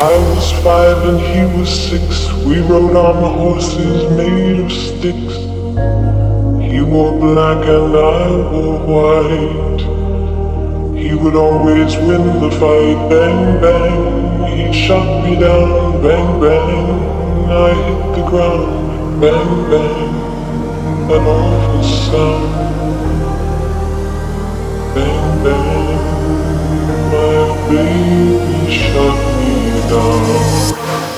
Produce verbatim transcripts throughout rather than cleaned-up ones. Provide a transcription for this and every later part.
I was five and he was six. We rode on horses made of sticks. He wore black and I wore white. He would always win the fight. Bang, bang, he shot me down. Bang, bang, I hit the ground. Bang, bang, an awful sound. Bang, bang, my baby shot me down.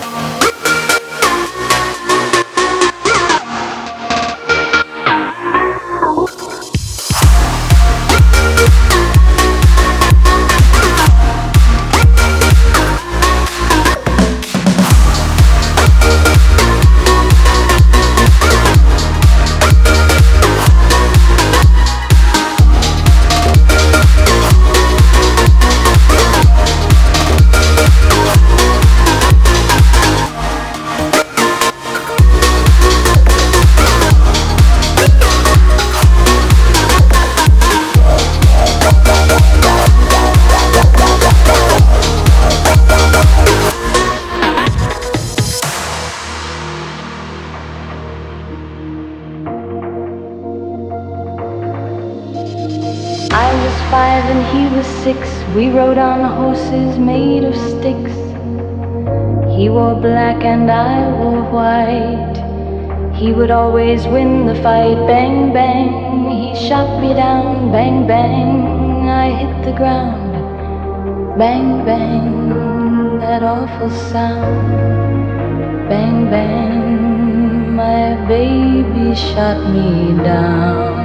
I was five and he was six. We rode on horses made of sticks. He wore black and I wore white. He would always win the fight. Bang, bang, he shot me down. Bang, bang, I hit the ground. Bang, bang, that awful sound. Bang, bang, my baby shot me down.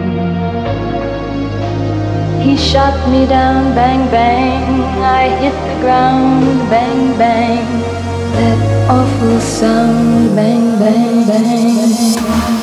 He shot me down, bang, bang, I hit the ground, bang, bang, that awful sound, bang, bang, bang.